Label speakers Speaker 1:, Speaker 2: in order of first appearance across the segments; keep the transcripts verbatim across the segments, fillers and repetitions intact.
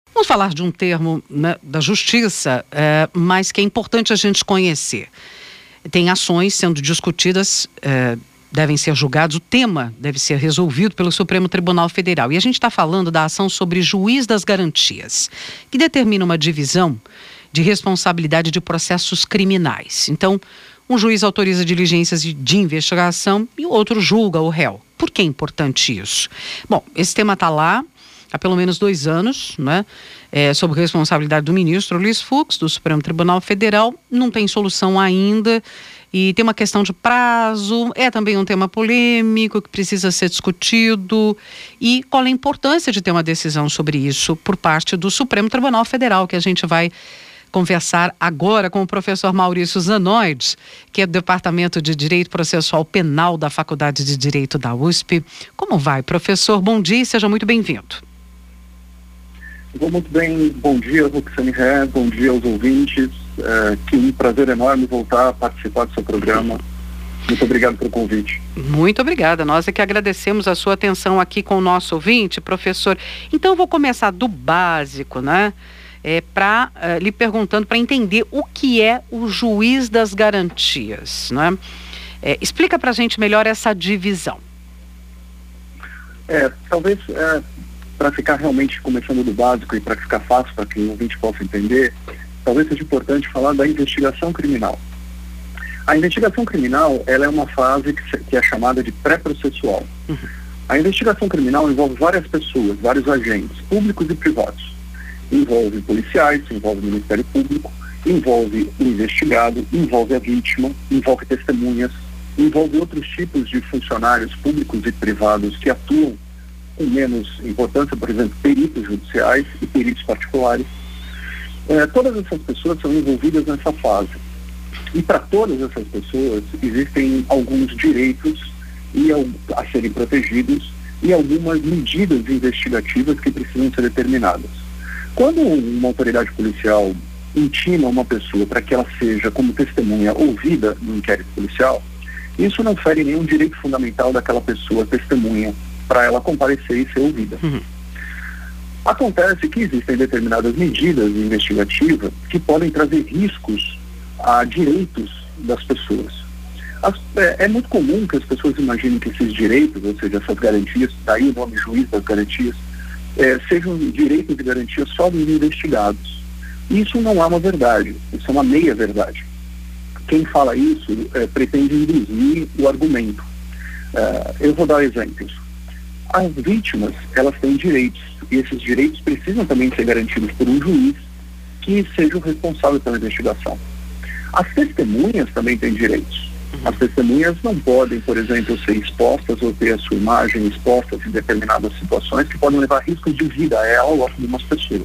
Speaker 1: Vamos falar de um termo, né, da justiça, é, mas que é importante a gente conhecer. Tem ações sendo discutidas, é, devem ser julgados, o tema deve ser resolvido pelo Supremo Tribunal Federal. E a gente está falando da ação sobre juiz das garantias, que determina uma divisão de responsabilidade de processos criminais. Então, um juiz autoriza diligências de, de investigação e o outro julga o réu. Por que é importante isso? Bom, esse tema está lá há pelo menos dois anos, né? É, sob responsabilidade do ministro Luiz Fux, do Supremo Tribunal Federal. Não tem solução ainda e tem uma questão de prazo, é também um tema polêmico que precisa ser discutido. E qual é a importância de ter uma decisão sobre isso por parte do Supremo Tribunal Federal, que a gente vai conversar agora com o professor Maurício Zanoides, que é do Departamento de Direito Processual Penal da Faculdade de Direito da U S P. Como vai, professor? Bom dia e seja muito bem-vindo.
Speaker 2: Vou muito bem, bom dia, Roxane Ré, bom dia aos ouvintes, é, que um prazer enorme voltar a participar do seu programa. Muito obrigado pelo convite.
Speaker 1: Muito obrigada, nós é que agradecemos a sua atenção aqui com o nosso ouvinte, professor. Então eu vou começar do básico, né? É, para uh, lhe perguntando, para entender o que é o juiz das garantias, né? É, explica para a gente melhor essa divisão.
Speaker 2: É, talvez... É... para ficar realmente começando do básico e para ficar fácil para que o ouvinte possa entender, talvez seja importante falar da investigação criminal. A investigação criminal, ela é uma fase que, que é chamada de pré-processual. Uhum. A investigação criminal envolve várias pessoas, vários agentes, públicos e privados. Envolve policiais, envolve o Ministério Público, envolve o investigado, envolve a vítima, envolve testemunhas, envolve outros tipos de funcionários públicos e privados que atuam com menos importância, por exemplo, peritos judiciais e peritos particulares. É, todas essas pessoas são envolvidas nessa fase. E para todas essas pessoas existem alguns direitos e, a serem protegidos e algumas medidas investigativas que precisam ser determinadas. Quando uma autoridade policial intima uma pessoa para que ela seja, como testemunha, ouvida no inquérito policial, isso não fere nenhum direito fundamental daquela pessoa testemunha para ela comparecer e ser ouvida. Uhum. Acontece que existem determinadas medidas investigativas que podem trazer riscos a direitos das pessoas. As, é, é muito comum que as pessoas imaginem que esses direitos, ou seja, essas garantias, daí o nome juiz das garantias, é, sejam direitos e garantias só dos investigados. Isso não é uma verdade, isso é uma meia-verdade. Quem fala isso é, pretende induzir o argumento. É, eu vou dar exemplos. As vítimas, elas têm direitos, e esses direitos precisam também ser garantidos por um juiz que seja o responsável pela investigação. As testemunhas também têm direitos. As testemunhas não podem, por exemplo, ser expostas ou ter a sua imagem exposta em determinadas situações que podem levar riscos de vida a ela ou a algumas pessoas.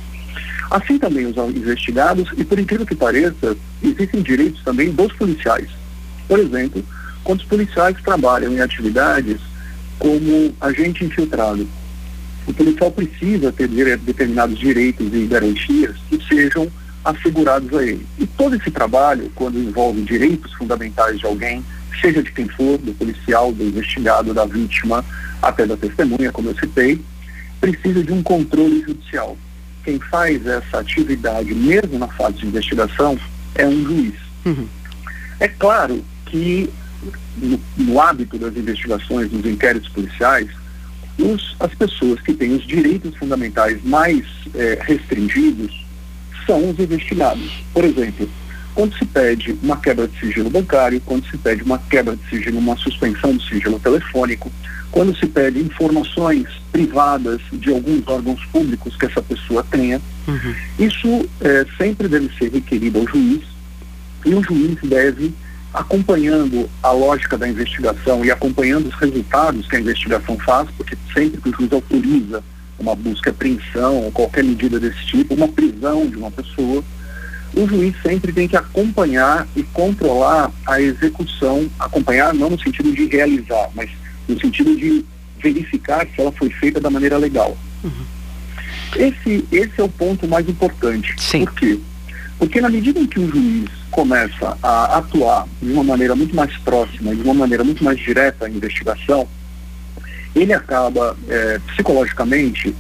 Speaker 2: Assim também os investigados, e por incrível que pareça, existem direitos também dos policiais. Por exemplo, quando os policiais trabalham em atividades como agente infiltrado, o policial precisa ter determinados direitos e garantias que sejam assegurados a ele. E todo esse trabalho, quando envolve direitos fundamentais de alguém, seja de quem for, do policial, do investigado, da vítima, até da testemunha, como eu citei, precisa de um controle judicial. Quem faz essa atividade, mesmo na fase de investigação, é um juiz. Uhum. É claro que No, no hábito das investigações, dos inquéritos policiais, os, as pessoas que têm os direitos fundamentais mais eh, restringidos são os investigados. Por exemplo, quando se pede uma quebra de sigilo bancário, quando se pede uma quebra de sigilo, uma suspensão do sigilo telefônico, quando se pede informações privadas de alguns órgãos públicos que essa pessoa tenha, uhum. isso eh, sempre deve ser requerido ao juiz, e o juiz deve, acompanhando a lógica da investigação e acompanhando os resultados que a investigação faz, porque sempre que o juiz autoriza uma busca, apreensão ou qualquer medida desse tipo, uma prisão de uma pessoa, o juiz sempre tem que acompanhar e controlar a execução, acompanhar não no sentido de realizar, mas no sentido de verificar se ela foi feita da maneira legal. Uhum. Esse, esse é o ponto mais importante.
Speaker 1: Sim.
Speaker 2: Por quê? Porque na medida em que o juiz começa a atuar de uma maneira muito mais próxima, de uma maneira muito mais direta à investigação, ele acaba é, psicologicamente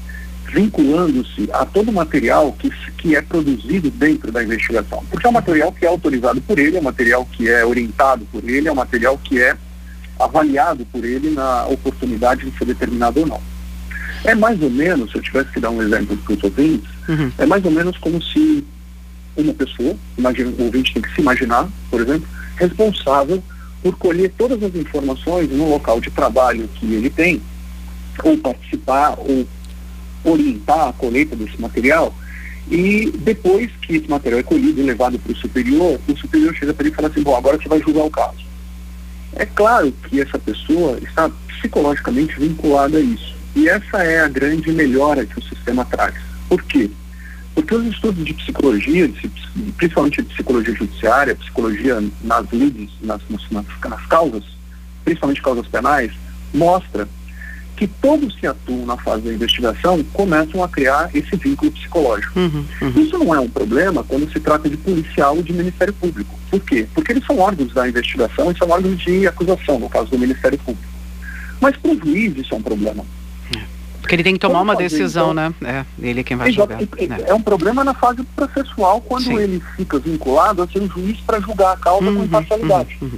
Speaker 2: vinculando-se a todo o material que, que é produzido dentro da investigação. Porque é um material que é autorizado por ele, é um material que é orientado por ele, é um material que é avaliado por ele na oportunidade de ser determinado ou não. É mais ou menos, se eu tivesse que dar um exemplo para os ouvintes, uhum. é mais ou menos como se uma pessoa, imagina, o ouvinte tem que se imaginar, por exemplo, responsável por colher todas as informações no local de trabalho que ele tem, ou participar, ou orientar a colheita desse material, e depois que esse material é colhido e levado para o superior, o superior chega para ele e fala assim, bom, agora você vai julgar o caso. É claro que essa pessoa está psicologicamente vinculada a isso. E essa é a grande melhora que o sistema traz. Por quê? Porque os estudos de psicologia, principalmente de psicologia judiciária, psicologia nas lides, nas, nas, nas causas, principalmente causas penais, mostra que todos que atuam na fase da investigação começam a criar esse vínculo psicológico. Uhum, uhum. Isso não é um problema quando se trata de policial ou de Ministério Público. Por quê? Porque eles são órgãos da investigação e são órgãos de acusação, no caso do Ministério Público. Mas para o juiz isso é um problema.
Speaker 1: Porque ele tem que tomar
Speaker 2: Como
Speaker 1: uma
Speaker 2: fazer,
Speaker 1: decisão,
Speaker 2: então,
Speaker 1: né? É, ele é quem vai
Speaker 2: exato,
Speaker 1: julgar.
Speaker 2: É,
Speaker 1: né?
Speaker 2: é um problema na fase processual, quando
Speaker 1: Sim.
Speaker 2: ele fica vinculado a ser um juiz para julgar a causa
Speaker 1: uhum,
Speaker 2: com imparcialidade.
Speaker 1: Uhum, uhum.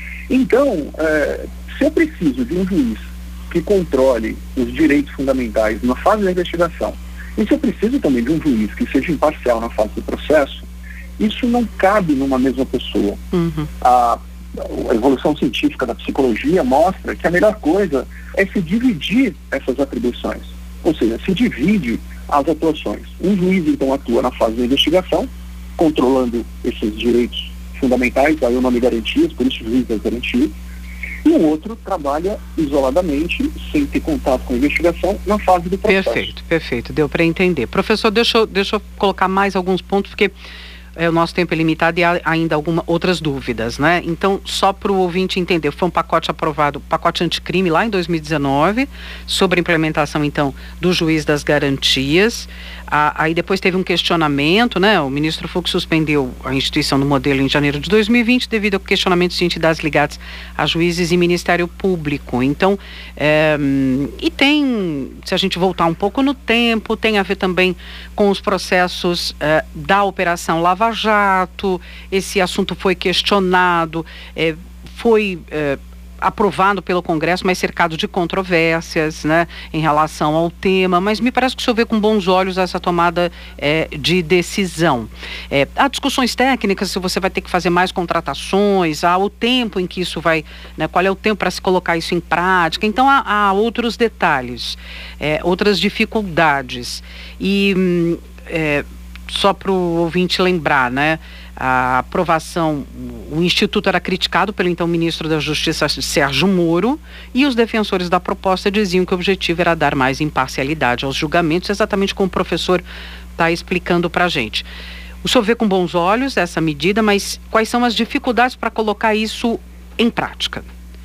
Speaker 2: Então, é, se eu preciso de um juiz que controle os direitos fundamentais na fase da investigação, e se eu preciso também de um juiz que seja imparcial na fase do processo, isso não cabe numa mesma pessoa.
Speaker 1: Uhum.
Speaker 2: A, a evolução científica da psicologia mostra que a melhor coisa é se dividir essas atribuições, ou seja, se divide as atuações. Um juiz, então, atua na fase da investigação, controlando esses direitos fundamentais, aí o nome garantias, por isso juiz das garantias, e o outro trabalha isoladamente, sem ter contato com a investigação, na fase do processo.
Speaker 1: Perfeito, perfeito, deu para entender. Professor, deixa eu, deixa eu colocar mais alguns pontos, porque é, o nosso tempo é limitado e há ainda algumas outras dúvidas, né? Então, só para o ouvinte entender, foi um pacote aprovado, pacote anticrime lá em dois mil e dezenove, sobre a implementação, então, do juiz das garantias. Ah, aí depois teve um questionamento, né? O ministro Fux suspendeu a instituição do modelo em janeiro de dois mil e vinte devido a questionamentos de entidades ligadas a juízes e Ministério Público. Então, é, e tem, se a gente voltar um pouco no tempo, tem a ver também com os processos é, da Operação Lava Jato. Esse assunto foi questionado, é, foi é, aprovado pelo Congresso, mas cercado de controvérsias, né, em relação ao tema, mas me parece que o senhor vê com bons olhos essa tomada é, de decisão. É, há discussões técnicas, se você vai ter que fazer mais contratações, há o tempo em que isso vai, né, qual é o tempo para se colocar isso em prática, então há, há outros detalhes, é, outras dificuldades. E hum, é, só para o ouvinte lembrar, né, a aprovação, o Instituto era criticado pelo então ministro da Justiça, Sérgio Moro, e os defensores da proposta diziam que o objetivo era dar mais imparcialidade aos julgamentos, exatamente como o professor está explicando para a gente. O senhor vê com bons olhos essa medida, mas quais são as dificuldades para colocar isso em prática?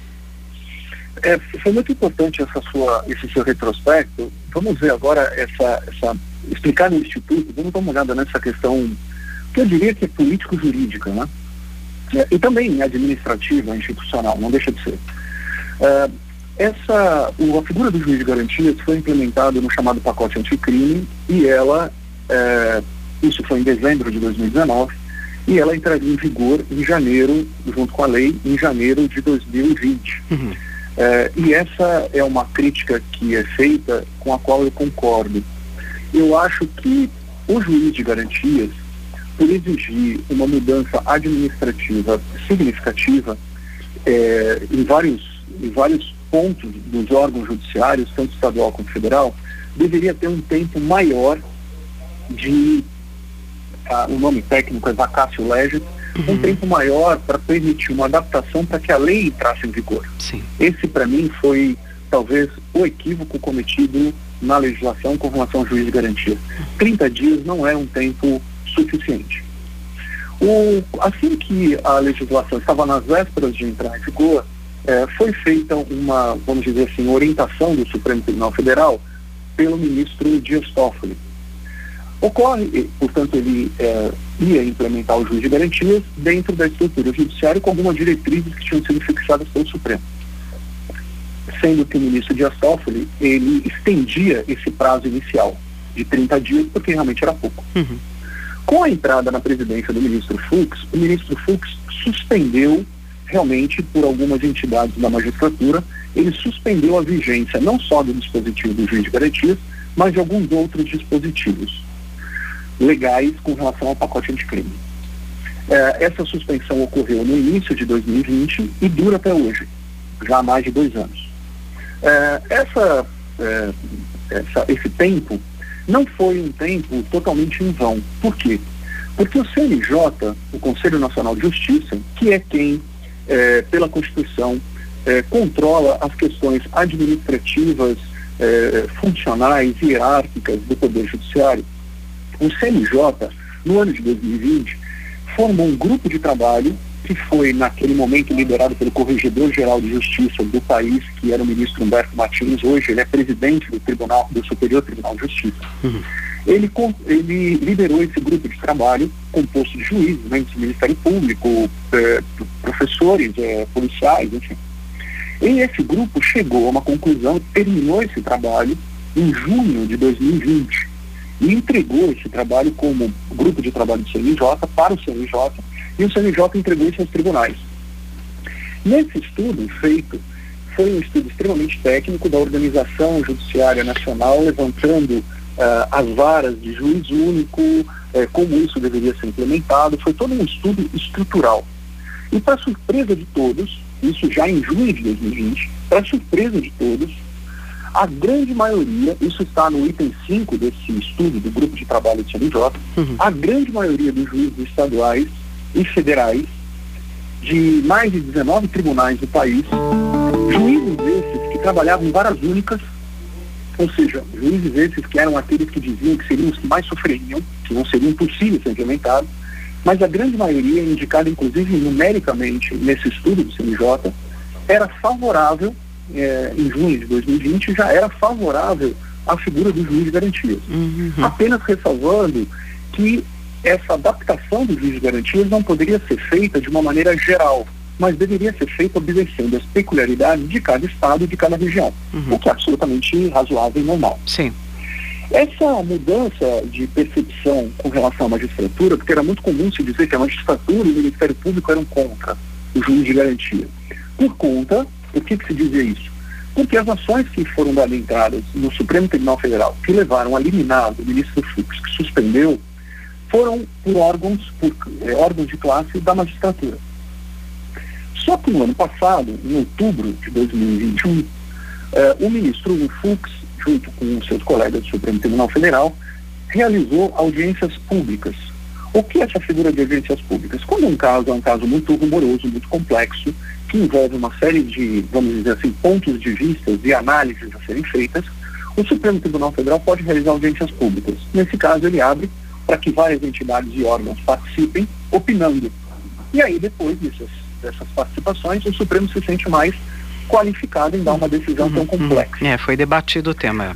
Speaker 2: É, foi muito importante essa sua, esse seu retrospecto. Vamos ver agora essa, essa explicar no Instituto, vamos dar uma olhada nessa questão que eu diria que é político-jurídica, né? É, e também administrativa, institucional, não deixa de ser. É, essa, o, a figura do juiz de garantias foi implementada no chamado pacote anticrime e ela, é, isso foi em dezembro de dois mil e dezenove, e ela entraria em vigor em janeiro, junto com a lei, em janeiro de dois mil e vinte. Uhum. É, e essa é uma crítica que é feita com a qual eu concordo. Eu acho que o juiz de garantias, por exigir uma mudança administrativa significativa é, em, vários, em vários pontos dos órgãos judiciários, tanto estadual quanto federal, deveria ter um tempo maior de, ah, o nome técnico é vacatio legis, uhum. um tempo maior para permitir uma adaptação para que a lei entrasse em vigor.
Speaker 1: Sim. Esse,
Speaker 2: para mim, foi talvez o equívoco cometido na legislação com relação ao juiz de garantia. trinta dias não é um tempo suficiente. O, assim que a legislação estava nas vésperas de entrar em vigor, eh, foi feita uma, vamos dizer assim, orientação do Supremo Tribunal Federal pelo ministro Dias Toffoli. Ocorre, portanto, ele eh, ia implementar o juiz de garantias dentro da estrutura judiciária com algumas diretrizes que tinham sido fixadas pelo Supremo. Sendo que o ministro Dias Toffoli, ele estendia esse prazo inicial. de trinta dias, porque realmente era pouco.
Speaker 1: Uhum.
Speaker 2: Com a entrada na presidência do ministro Fux, o ministro Fux suspendeu realmente por algumas entidades da magistratura, ele suspendeu a vigência não só do dispositivo do juiz de garantias, mas de alguns outros dispositivos legais com relação ao pacote anticrime. É, essa suspensão ocorreu no início de dois mil e vinte e dura até hoje, já há mais de dois anos. É, essa, é, essa, esse tempo não foi um tempo totalmente em vão. Por quê? Porque o C N J, o Conselho Nacional de Justiça, que é quem, é, pela Constituição, é, controla as questões administrativas, é, funcionais e hierárquicas do Poder Judiciário, o C N J, no ano de dois mil e vinte, formou um grupo de trabalho que foi, naquele momento, liderado pelo Corregedor-Geral de Justiça do país, que era o ministro Humberto Martins. Hoje ele é presidente do Tribunal, do Superior Tribunal de Justiça. Uhum. Ele, ele liderou esse grupo de trabalho, composto de juízes, membros do Ministério Público, eh, professores, eh, policiais, enfim. E esse grupo chegou a uma conclusão, terminou esse trabalho em junho de dois mil e vinte e entregou esse trabalho como grupo de trabalho do C N J para o C N J, e o C N J entregou isso aos tribunais. Nesse estudo feito, foi um estudo extremamente técnico da Organização Judiciária Nacional, levantando uh, as varas de juiz único, uh, como isso deveria ser implementado. Foi todo um estudo estrutural. E, para surpresa de todos, isso já em junho de dois mil e vinte, para surpresa de todos, a grande maioria, isso está no item cinco desse estudo do grupo de trabalho do C N J, uhum. a grande maioria dos juízes estaduais e federais, de mais de dezenove tribunais do país, juízes esses que trabalhavam em varas únicas, ou seja, juízes esses que eram aqueles que diziam que seriam os que mais sofreriam, que não seriam possíveis ser implementados, mas a grande maioria, indicada inclusive numericamente nesse estudo do C N J, era favorável, eh, em junho de dois mil e vinte, já era favorável à figura do juiz de garantias. Uhum. Apenas ressalvando que essa adaptação do juiz de garantias não poderia ser feita de uma maneira geral, mas deveria ser feita obedecendo as peculiaridades de cada estado e de cada região, uhum. o que é absolutamente razoável e normal.
Speaker 1: Sim.
Speaker 2: Essa mudança de percepção com relação à magistratura, porque era muito comum se dizer que a magistratura e o Ministério Público eram contra o juiz de garantia. Por conta, por que que se dizia isso? Porque as ações que foram adentradas no Supremo Tribunal Federal, que levaram a liminar do ministro Fux, que suspendeu, foram por órgãos, por eh, órgãos de classe da magistratura. Só que no ano passado, em outubro de dois mil e vinte e um, eh, o ministro Fux, junto com seus colegas do Supremo Tribunal Federal, realizou audiências públicas. O que é essa figura de audiências públicas? Quando um caso é um caso muito rumoroso, muito complexo, que envolve uma série de, vamos dizer assim, pontos de vista e análises a serem feitas, o Supremo Tribunal Federal pode realizar audiências públicas. Nesse caso, ele abre para que várias entidades e órgãos participem, opinando. E aí, depois dessas, dessas participações, o Supremo se sente mais qualificado em dar uma decisão uhum, tão complexa.
Speaker 1: Uhum. É, foi debatido o tema.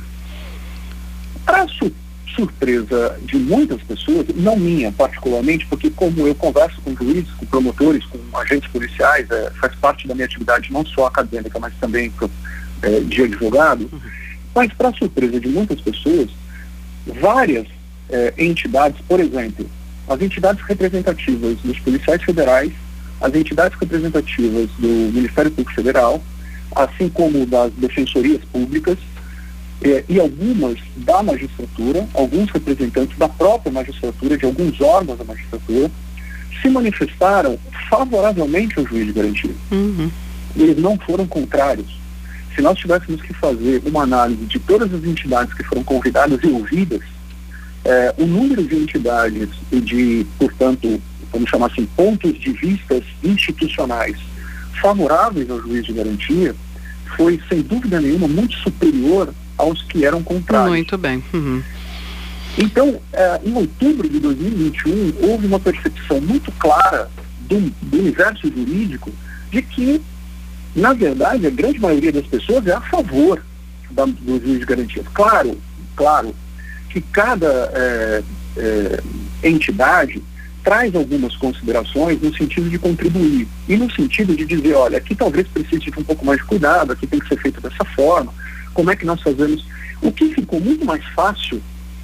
Speaker 2: Para su surpresa de muitas pessoas, não minha particularmente, porque como eu converso com juízes, com promotores, com agentes policiais, é, faz parte da minha atividade não só acadêmica, mas também é, de advogado, uhum. mas para surpresa de muitas pessoas, várias É, entidades, por exemplo, as entidades representativas dos policiais federais, as entidades representativas do Ministério Público Federal, assim como das defensorias públicas, eh, e algumas da magistratura, alguns representantes da própria magistratura, de alguns órgãos da magistratura, se manifestaram favoravelmente ao juiz de garantia. Uhum. Eles não foram contrários. Se nós tivéssemos que fazer uma análise de todas as entidades que foram convidadas e ouvidas, É, o número de entidades e de, portanto, vamos chamar assim, pontos de vistas institucionais favoráveis ao juiz de garantia foi, sem dúvida nenhuma, muito superior aos que eram contrários.
Speaker 1: Muito bem. Uhum.
Speaker 2: Então, é, em outubro de dois mil e vinte e um, houve uma percepção muito clara do, do universo jurídico de que, na verdade, a grande maioria das pessoas é a favor da, do juiz de garantia. Claro, claro, que cada é, é, entidade traz algumas considerações no sentido de contribuir e no sentido de dizer, olha, aqui talvez precise de um pouco mais de cuidado, aqui tem que ser feito dessa forma, como é que nós fazemos? O que ficou muito mais fácil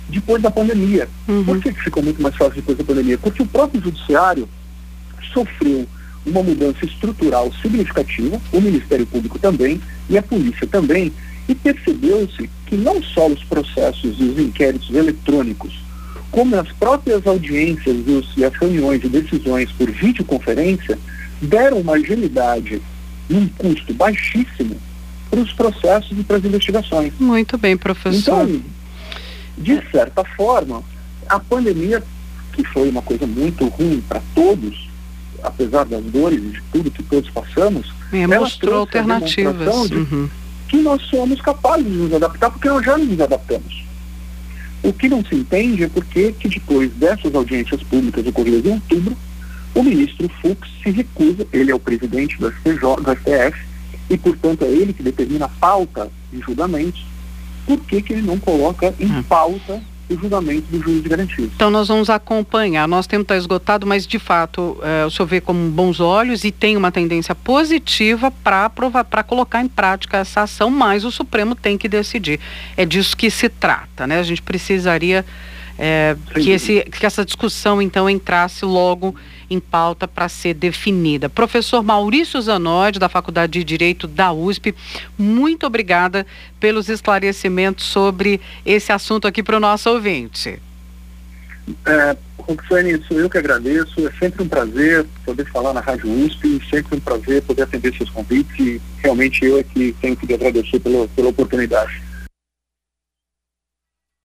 Speaker 2: depois da pandemia.
Speaker 1: Uhum.
Speaker 2: Por que que ficou muito mais fácil depois da pandemia? Porque o próprio judiciário sofreu uma mudança estrutural significativa, o Ministério Público também, e a polícia também, e percebeu-se que não só os processos e os inquéritos eletrônicos, como as próprias audiências dos, e as reuniões e decisões por videoconferência deram uma agilidade e um custo baixíssimo para os processos e para as investigações.
Speaker 1: Muito bem, professor.
Speaker 2: Então, de certa forma, a pandemia, que foi uma coisa muito ruim para todos, apesar das dores e de tudo que todos passamos,
Speaker 1: é,
Speaker 2: ela
Speaker 1: mostrou alternativas.
Speaker 2: De
Speaker 1: uhum.
Speaker 2: que nós somos capazes de nos adaptar, porque nós já nos adaptamos. O que não se entende é porque que depois dessas audiências públicas ocorridas em outubro, o ministro Fux se recusa, ele é o presidente do S T J, do S T F, e portanto é ele que determina a pauta de julgamentos, por que que ele não coloca em pauta o julgamento do juiz de garantias?
Speaker 1: Então nós vamos acompanhar, nosso tempo está esgotado, mas de fato é, o senhor vê com bons olhos e tem uma tendência positiva para para colocar em prática essa ação, mas o Supremo tem que decidir. É disso que se trata, né? A gente precisaria é, que, esse, que essa discussão então entrasse logo em pauta para ser definida. Professor Maurício Zanotti, da Faculdade de Direito da U S P, muito obrigada pelos esclarecimentos sobre esse assunto aqui para o nosso ouvinte.
Speaker 2: É, Roxane, sou eu que agradeço, é sempre um prazer poder falar na Rádio U S P, sempre um prazer poder atender seus convites e realmente eu é que tenho que agradecer pela, pela oportunidade.